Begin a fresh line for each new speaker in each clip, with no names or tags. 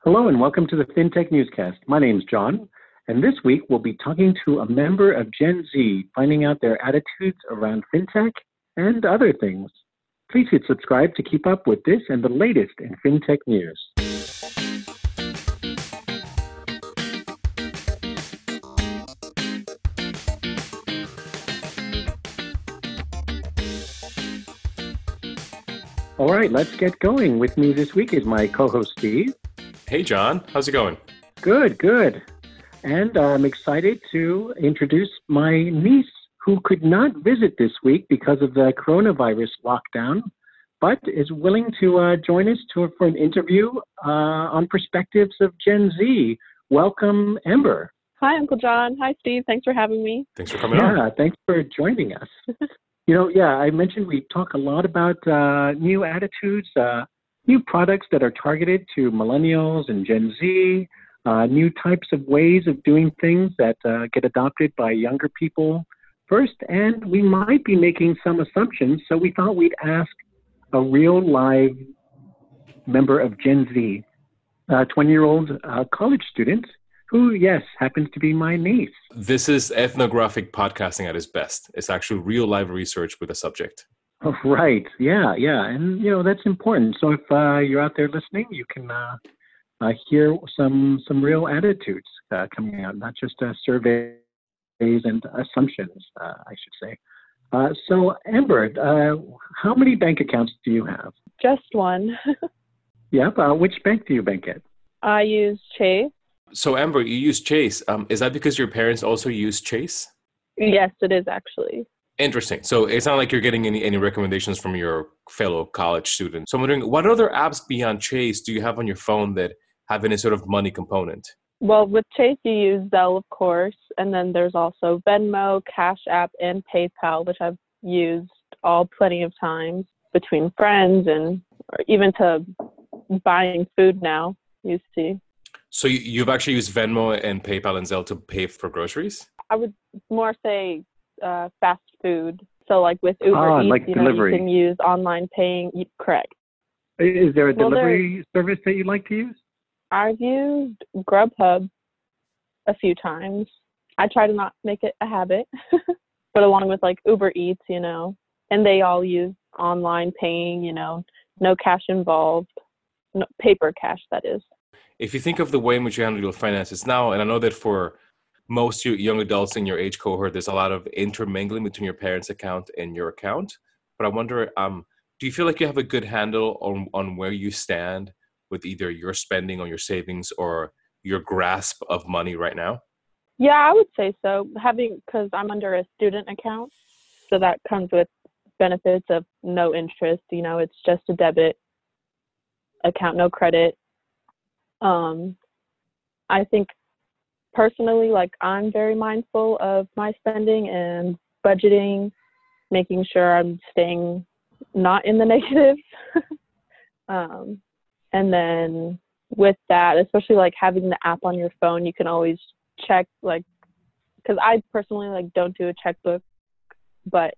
Hello and welcome to the FinTech Newscast. My name is John, and this week we'll be talking to a member of Gen Z, finding out their attitudes around FinTech and other things. Please hit subscribe to keep up with this and the latest in FinTech news. All right, let's get going. With me this week is my co-host Steve.
Hey, John. How's it going?
Good. And I'm excited to introduce my niece, who could not visit this week because of the coronavirus lockdown, but is willing to join us for an interview on perspectives of Gen Z. Welcome, Ember.
Hi, Uncle John. Hi, Steve. Thanks for having me.
Thanks for coming on.
Yeah, thanks for joining us. I mentioned we talk a lot about new attitudes, new products that are targeted to millennials and Gen Z, new types of ways of doing things that get adopted by younger people first, and we might be making some assumptions, so we thought we'd ask a real live member of Gen Z, a 20-year-old college student who, yes, happens to be my niece.
This is ethnographic podcasting at its best. It's actually real live research with a subject.
Oh, right. Yeah. And, that's important. So if you're out there listening, you can hear some real attitudes coming out, not just surveys and assumptions, I should say. So, Amber, how many bank accounts do you have?
Just one.
Yep. Which bank do you bank at?
I use Chase.
So, Amber, you use Chase. Is that because your parents also use Chase?
Yes, it is actually.
Interesting. So it's not like you're getting any recommendations from your fellow college students. So I'm wondering, what other apps beyond Chase do you have on your phone that have any sort of money component?
Well, with Chase, you use Zelle, of course, and then there's also Venmo, Cash App, and PayPal, which I've used all plenty of times between friends and or even to buying food now, you see.
So you've actually used Venmo and PayPal and Zelle to pay for groceries?
I would more say fast food. So like with Uber Eats,
like delivery.
You can use online paying. Correct.
Is there a delivery service that you like to use?
I've used Grubhub a few times. I try to not make it a habit, but along with like Uber Eats, and they all use online paying, no cash involved, no paper cash, that is.
If you think of the way in which you handle your finances now, and I know that for most young adults in your age cohort, there's a lot of intermingling between your parents' account and your account. But I wonder, do you feel like you have a good handle on where you stand with either your spending or your savings or your grasp of money right now?
Yeah, I would say so. Because I'm under a student account, so that comes with benefits of no interest. It's just a debit account, no credit. I think personally, I'm very mindful of my spending and budgeting, making sure I'm staying not in the negative. And then with that, especially having the app on your phone, you can always check, because I personally don't do a checkbook, but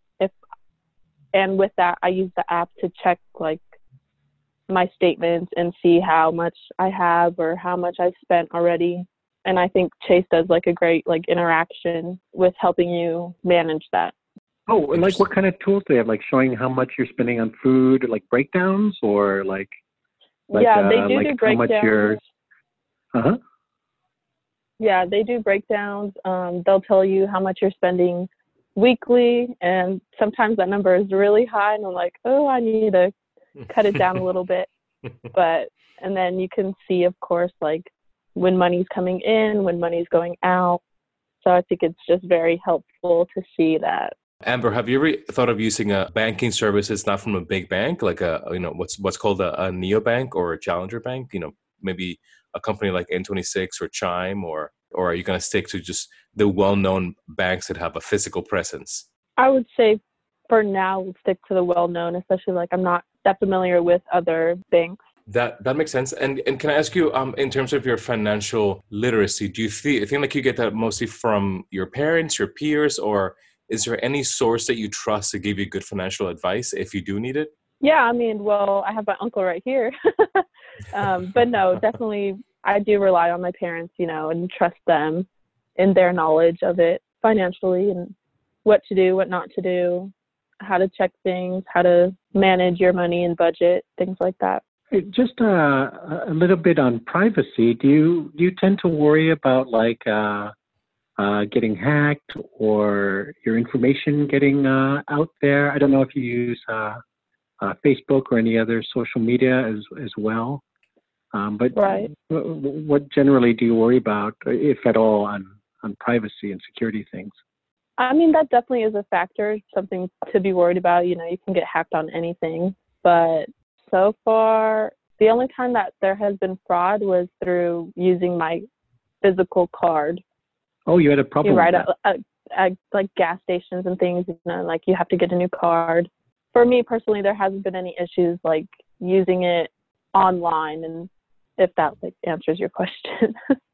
with that, I use the app to check my statements and see how much I have or how much I've spent already. And I think Chase does a great interaction with helping you manage that.
Oh, and what kind of tools do they have? Showing how much you're spending on food, breakdowns, or
yeah, they do breakdowns.
How much you're.
Yeah, they do breakdowns. They'll tell you how much you're spending weekly, and sometimes that number is really high, and I'm like, oh, I need to cut it down a little bit. And then you can see, of course, when money's coming in, when money's going out. So I think it's just very helpful to see that.
Amber, have you ever thought of using a banking services not from a big bank, like what's called a neobank or a challenger bank? Maybe a company like N26 or Chime, or are you going to stick to just the well-known banks that have a physical presence?
I would say for now, we'll stick to the well-known, especially I'm not that familiar with other banks.
That makes sense. And can I ask you, in terms of your financial literacy, do you think like you get that mostly from your parents, your peers, or is there any source that you trust to give you good financial advice if you do need it?
Yeah, I have my uncle right here. But no, definitely, I do rely on my parents, and trust them in their knowledge of it financially and what to do, what not to do, how to check things, how to manage your money and budget, things like that.
Just a little bit on privacy. Do you tend to worry about getting hacked or your information getting out there? I don't know if you use Facebook or any other social media as well. But
right.
What generally do you worry about, if at all, on privacy and security things?
I mean, that definitely is a factor, something to be worried about. You can get hacked on anything. But so far, the only time that there has been fraud was through using my physical card.
Oh, you had a problem with that?
At like gas stations and things, like you have to get a new card. For me personally, there hasn't been any issues like using it online, and if that answers your question.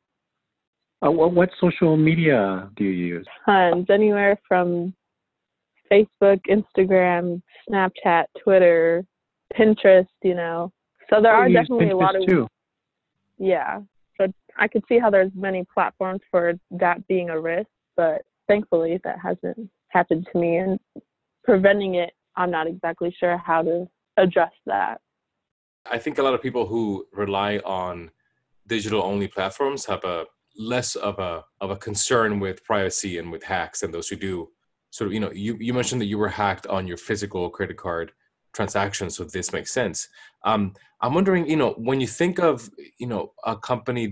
What social media do you use?
Tons, anywhere from Facebook, Instagram, Snapchat, Twitter, Pinterest, So there are definitely a lot of...
too.
Yeah. So I could see how there's many platforms for that being a risk, but thankfully that hasn't happened to me. And preventing it, I'm not exactly sure how to address that.
I think a lot of people who rely on digital-only platforms have a less of a concern with privacy and with hacks than those who do. Sort of, you mentioned that you were hacked on your physical credit card transactions, so this makes sense. I'm wondering, when you think of, a company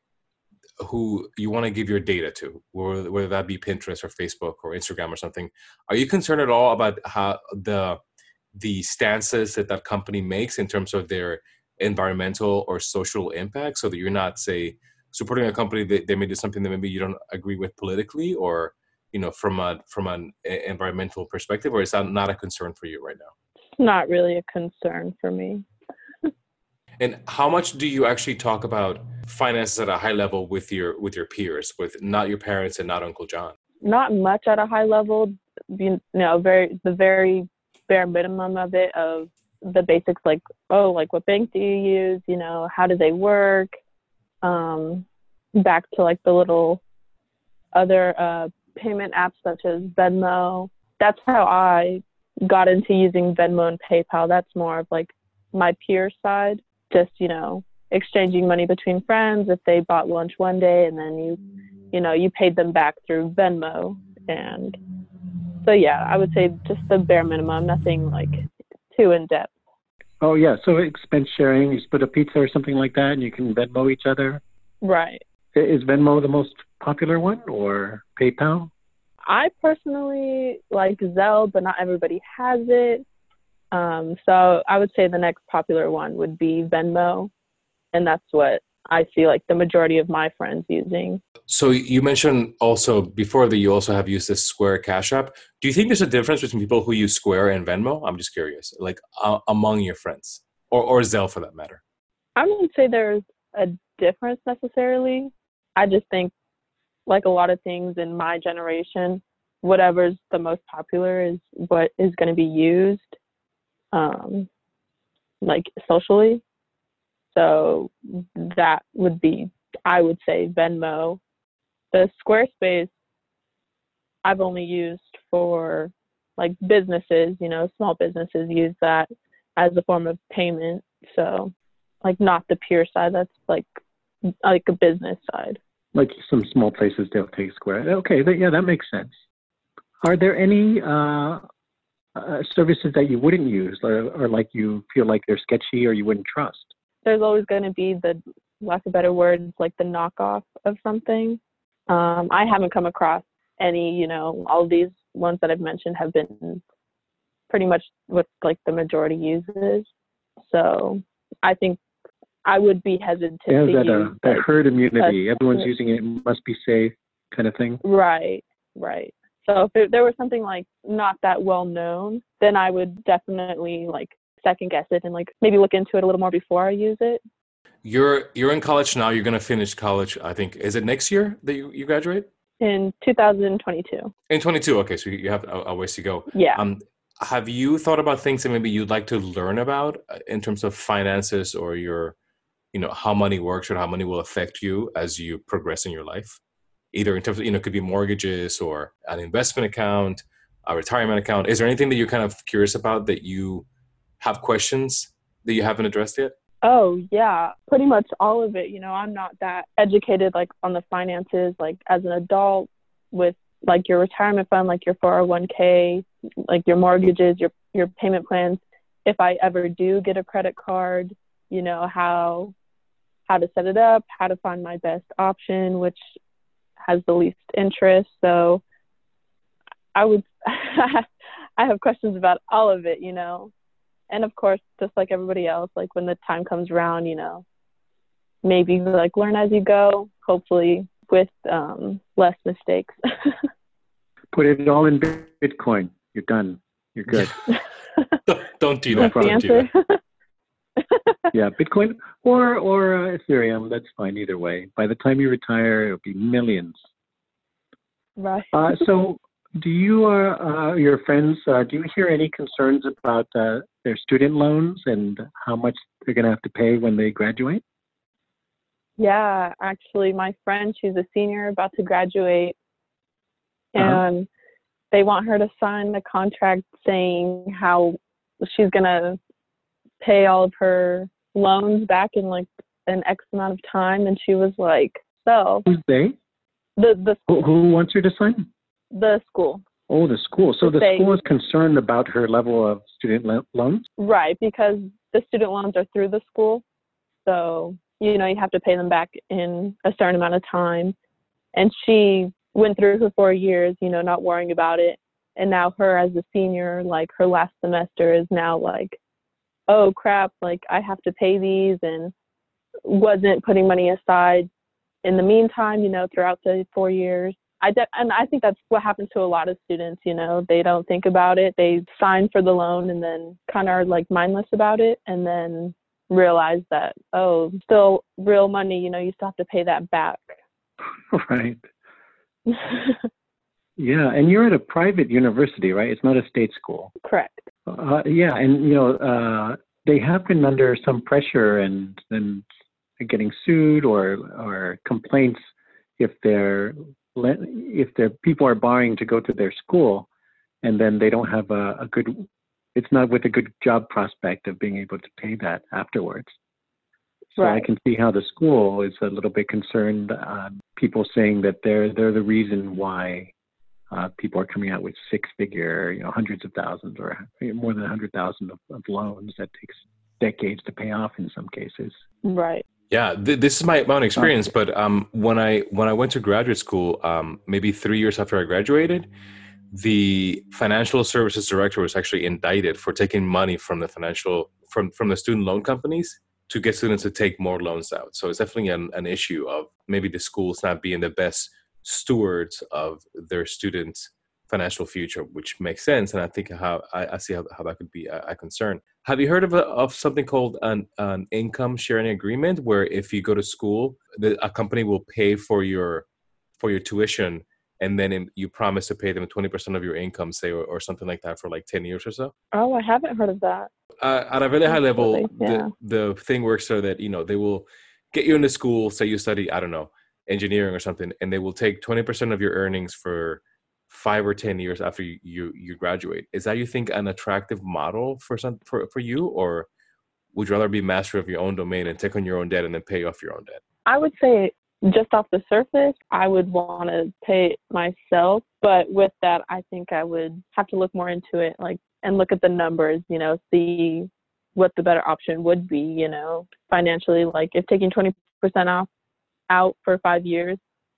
who you want to give your data to, whether that be Pinterest or Facebook or Instagram or something, are you concerned at all about how the stances that company makes in terms of their environmental or social impact, so that you're not, say, supporting a company that they may do something that maybe you don't agree with politically, or from an environmental perspective, or is that not a concern for you right now?
It's not really a concern for me.
And how much do you actually talk about finances at a high level with your peers, with not your parents and not Uncle John?
Not much at a high level. The very bare minimum of it, of the basics, like what bank do you use? How do they work? Back to the little other payment apps such as Venmo. That's how I got into using Venmo and PayPal. That's more of my peer side, just exchanging money between friends if they bought lunch one day and then you paid them back through Venmo. And so yeah, I would say just the bare minimum, nothing too in depth.
Oh yeah, so expense sharing, you split a pizza or something like that and you can Venmo each other?
Right.
Is Venmo the most popular one, or PayPal?
I personally like Zelle, but not everybody has it. So I would say the next popular one would be Venmo, and that's what I see the majority of my friends using.
So you mentioned also before that you also have used this Square Cash App. Do you think there's a difference between people who use Square and Venmo? I'm just curious, among your friends, or Zelle for that matter.
I wouldn't say there's a difference necessarily. I just think a lot of things in my generation, whatever's the most popular is what is going to be used socially. So that would be, I would say, Venmo. The Squarespace I've only used for businesses, small businesses use that as a form of payment. So not the pure side, that's a business side.
Some small places don't take Square. Okay, that makes sense. Are there any services that you wouldn't use, or you feel like they're sketchy or you wouldn't trust?
There's always going to be the, lack of better words, the knockoff of something. I haven't come across any, all of these ones that I've mentioned have been pretty much what the majority uses. So I think I would be hesitant to use
that herd immunity. Everyone's using it, must be safe kind of thing.
Right. So if there was something not that well known, then I would definitely second guess it and maybe look into it a little more before I use it.
You're in college now. You're going to finish college, I think. Is it next year that you graduate?
In 2022.
In 22. Okay, so you have a ways to go.
Yeah.
Have you thought about things that maybe you'd like to learn about in terms of finances or your how money works or how money will affect you as you progress in your life, either in terms of, it could be mortgages or an investment account, a retirement account. Is there anything that you're kind of curious about that you have questions that you haven't addressed yet?
Oh, yeah, pretty much all of it. I'm not that educated like on the finances, like as an adult with like your retirement fund, like your 401k, like your mortgages, your payment plans. If I ever do get a credit card, how to set it up, how to find my best option, which has the least interest. So I would, I have questions about all of it, and of course, just like everybody else, like when the time comes around, maybe like learn as you go, hopefully with less mistakes.
Put it all in Bitcoin. You're done. You're good.
Don't do that.
Don't do that.
Yeah, Bitcoin or Ethereum. That's fine either way. By the time you retire, it'll be millions.
Right.
So, do you your friends? Do you hear any concerns about their student loans and how much they're going to have to pay when they graduate?
Yeah, actually, my friend, she's a senior about to graduate, and they want her to sign a contract saying how she's going to pay all of her loans back in like an X amount of time. And she was like, so. Who's
they?
The
Who wants her to sign?
The school.
Oh, the school. So the school is concerned about her level of student loans?
Right, because the student loans are through the school. So, you have to pay them back in a certain amount of time. And she went through for 4 years, not worrying about it. And now her as a senior, like her last semester is now like, oh crap, like I have to pay these, and wasn't putting money aside in the meantime, throughout the 4 years. And I think that's what happens to a lot of students, they don't think about it. They sign for the loan and then kind of are like mindless about it, and then realize that, oh, still real money, you still have to pay that back.
Right. Yeah, and you're at a private university, right? It's not a state school.
Correct.
Yeah, and they have been under some pressure and getting sued or complaints if their people are borrowing to go to their school, and then they don't have it's not with a good job prospect of being able to pay that afterwards. So right. I can see how the school is a little bit concerned. People saying that they're the reason why people are coming out with six-figure, hundreds of thousands or more than 100,000 of loans that takes decades to pay off in some cases.
Right.
Yeah, this is my own experience. But when I went to graduate school, maybe 3 years after I graduated, the financial services director was actually indicted for taking money from the from the student loan companies to get students to take more loans out. So it's definitely an issue of maybe the schools not being the best stewards of their students' financial future, which makes sense. And I think I see how that could be a concern. Have you heard of something called an income sharing agreement, where if you go to school, a company will pay for your tuition, and then you promise to pay them 20% of your income, say, or something like that for like 10 years or so?
Oh, I haven't heard of that.
At a really high level,
yeah.
the thing works so that, they will get you into school, say you study, I don't know, engineering or something, and they will take 20% of your earnings for 5 or 10 years after you graduate. Is that, you think, an attractive model for you, or would you rather be master of your own domain and take on your own debt and then pay off your own debt?
I would say, just off the surface, I would want to pay it myself. But with that, I think I would have to look more into it, and look at the numbers, see what the better option would be, financially. Like if taking 20% out for 5 years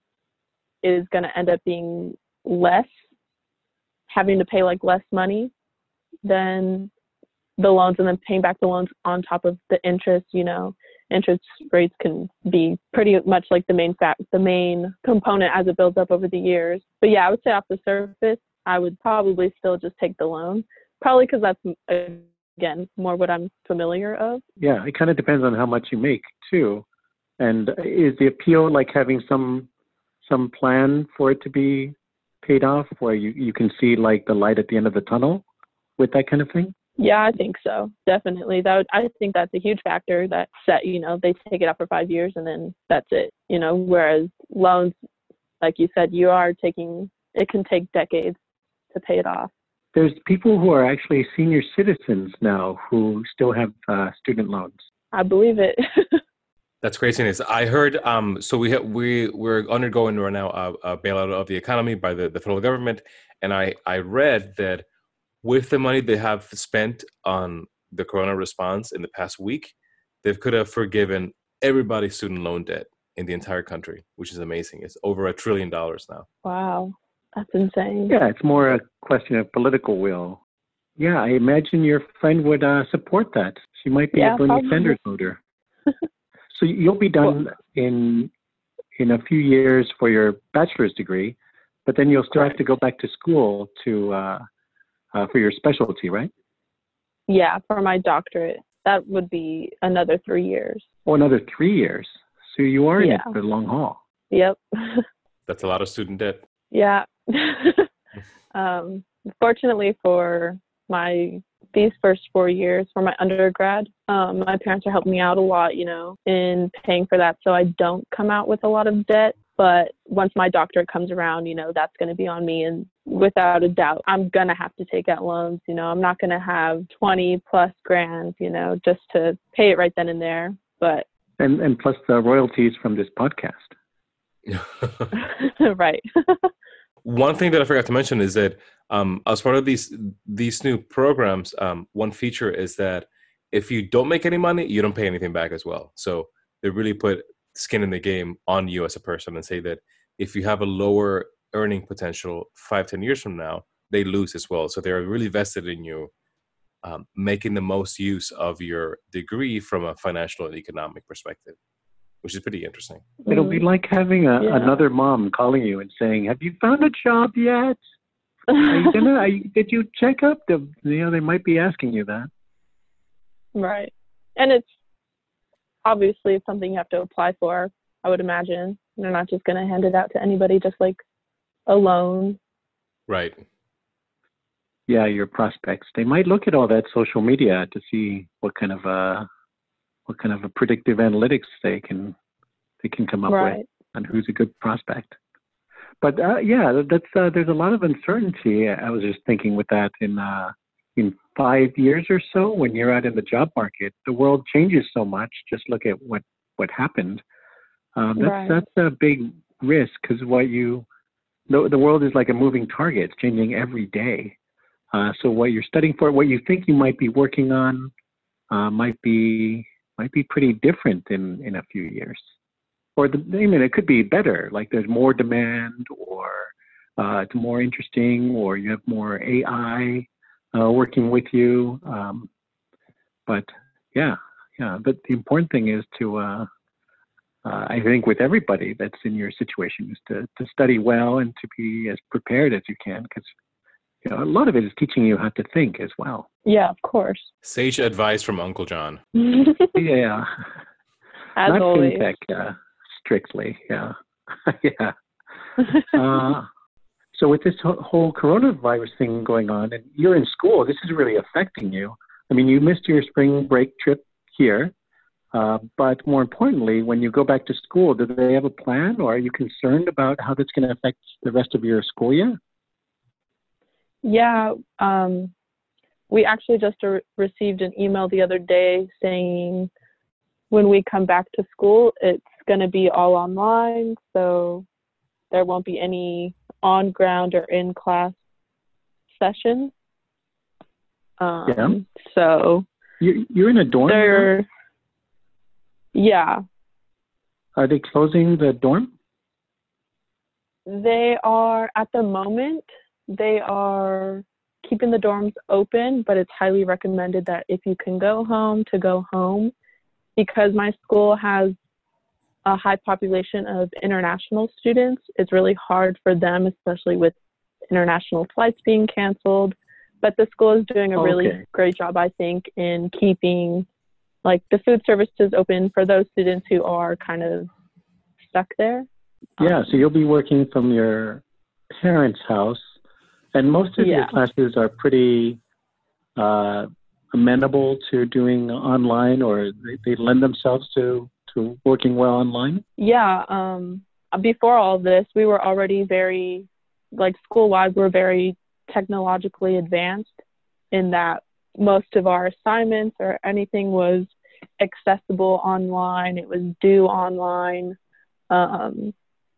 is going to end up being less, having to pay less money than the loans, and then paying back the loans on top of the interest, interest rates can be pretty much like the main component as it builds up over the years. But yeah, I would say off the surface, I would probably still just take the loan, probably because that's, again, more what I'm familiar of.
Yeah, it kind of depends on how much you make too. And is the appeal like having some plan for it to be paid off, where you can see like the light at the end of the tunnel with that kind of thing?
Yeah, I think so. Definitely. I think that's a huge factor that set, they take it out for 5 years and then that's it, whereas loans, like you said, it can take decades to pay it off.
There's people who are actually senior citizens now who still have student loans.
I believe it.
That's craziness. I heard. So we're undergoing right now a bailout of the economy by the federal government, and I read that with the money they have spent on the corona response in the past week, they could have forgiven everybody's student loan debt in the entire country, which is amazing. It's over $1 trillion now.
Wow, that's insane.
Yeah, it's more a question of political will. Yeah, I imagine your friend would support that. She might be a Bernie Sanders voter. So you'll be done in a few years for your bachelor's degree, but then you'll still have to go back to school for your specialty, right?
Yeah, for my doctorate. That would be another 3 years.
Oh, another 3 years. So you are in it for the long haul.
Yep.
That's a lot of student debt.
Yeah. Fortunately for these first 4 years for my undergrad, my parents are helping me out a lot, in paying for that. So I don't come out with a lot of debt. But once my doctorate comes around, that's going to be on me. And without a doubt, I'm going to have to take out loans. I'm not going to have 20 plus grand, just to pay it right then and there. But
and plus the royalties from this podcast.
Right.
One thing that I forgot to mention is that as part of these new programs, one feature is that if you don't make any money, you don't pay anything back as well. So they really put skin in the game on you as a person and say that if you have a lower earning potential 5-10 years from now, they lose as well. So they're really vested in you making the most use of your degree from a financial and economic perspective, which is pretty interesting.
It'll be like having another mom calling you and saying, "Have you found a job yet? Did you check up?" They might be asking you that.
Right. And it's obviously something you have to apply for, I would imagine. They're not just going to hand it out to anybody just like a loan.
Right.
Yeah, your prospects. They might look at all that social media to see what kind of a predictive analytics they can come up with on who's a good prospect. But that's there's a lot of uncertainty. I was just thinking with that in 5 years or so, when you're out in the job market, the world changes so much. Just look at what happened. That's a big risk because the world is like a moving target. It's changing every day. So what you're studying for, what you think you might be working on, might be pretty different in a few years. Or it could be better. Like there's more demand, or it's more interesting, or you have more AI working with you. But the important thing is to, I think with everybody that's in your situation, is to study well and to be as prepared as you can, because a lot of it is teaching you how to think as well.
Yeah, of course.
Sage advice from Uncle John.
Yeah.
As
not
always.
fintech, strictly. Yeah. Yeah. So with this whole coronavirus thing going on, and you're in school, this is really affecting you. I mean, you missed your spring break trip here, but more importantly, when you go back to school, do they have a plan, or are you concerned about how that's going to affect the rest of your school year?
Yeah, we actually just received an email the other day saying when we come back to school, it's going to be all online, so there won't be any on-ground or in-class sessions. So
you're in a dorm?
Yeah.
Are they closing the dorm?
They are, at the moment, they are keeping the dorms open, but it's highly recommended that if you can go home, to go home, because my school has a high population of international students. It's really hard for them, especially with international flights being canceled. But the school is doing a really great job, I think, in keeping like the food services open for those students who are kind of stuck there.
Yeah, so you'll be working from your parents' house, and most of your classes are pretty amenable to doing online, or they lend themselves to working well online?
Yeah. Before all this, we were already very, like school-wide, we're very technologically advanced in that most of our assignments or anything was accessible online. It was due online. And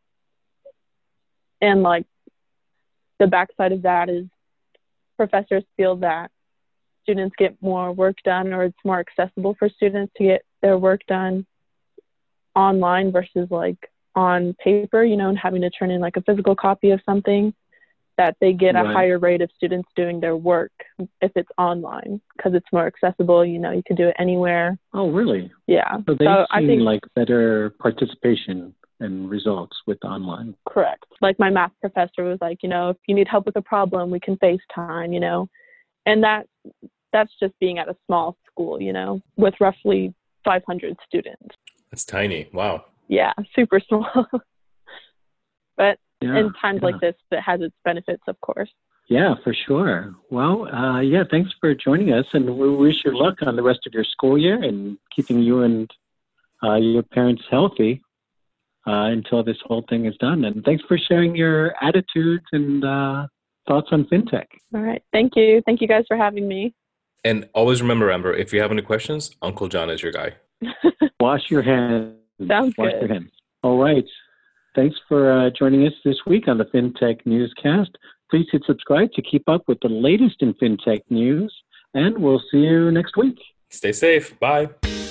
like the backside of that is professors feel that students get more work done, or it's more accessible for students to get their work done online versus like on paper, you know, and having to turn in like a physical copy of something, that they get a higher rate of students doing their work if it's online because it's more accessible. You know, you can do it anywhere.
Oh, really?
Yeah.
So they've seen like better participation and results with online.
Correct. Like my math professor was like, you know, if you need help with a problem, we can FaceTime, you know, and that's just being at a small school, you know, with roughly 500 students.
That's tiny. Wow.
Yeah, super small. But in times like this, it has its benefits, of course.
Yeah, for sure. Well, thanks for joining us, and we wish you luck on the rest of your school year and keeping you and your parents healthy until this whole thing is done. And thanks for sharing your attitudes and thoughts on fintech.
All right. Thank you. Thank you guys for having me.
And always remember, Amber, if you have any questions, Uncle John is your guy.
Wash your hands.
Sounds
Wash
good.
your hands. All right. Thanks for joining us this week on the FinTech Newscast. Please hit subscribe to keep up with the latest in FinTech news, and we'll see you next week.
Stay safe. Bye.